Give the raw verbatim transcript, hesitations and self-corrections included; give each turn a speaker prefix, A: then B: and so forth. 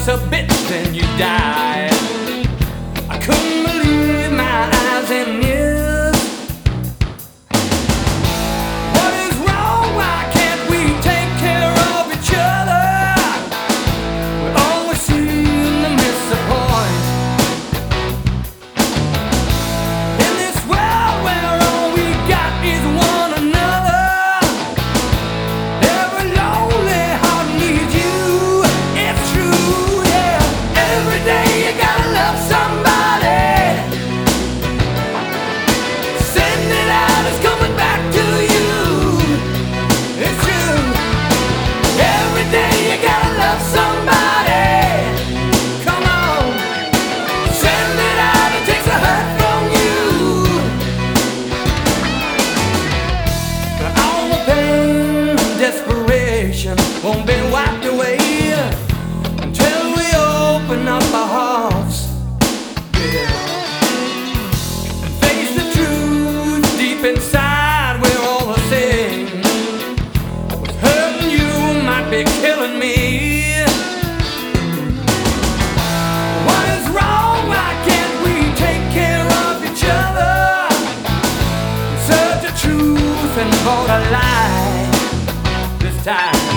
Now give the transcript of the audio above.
A: just a bit, then you died. I couldn't believe my eyes and ears. What is wrong? Why can't we take care of each other? We always seem to miss the point. In this world where all we got is one another, every lonely heart needs you. It's true, yeah. Every day you gotta love somebody. Send it out, it's coming back to you. It's true. Every day you gotta love somebody. Come on. Send it out, it takes a hurt from you. But all the pain and desperation won't be wiped away until we open up our hearts, yeah, and face the truth deep inside. We're all the same. What's hurting you might be killing me. What is wrong? Why can't we take care of each other? Search the truth and bought a lie this time.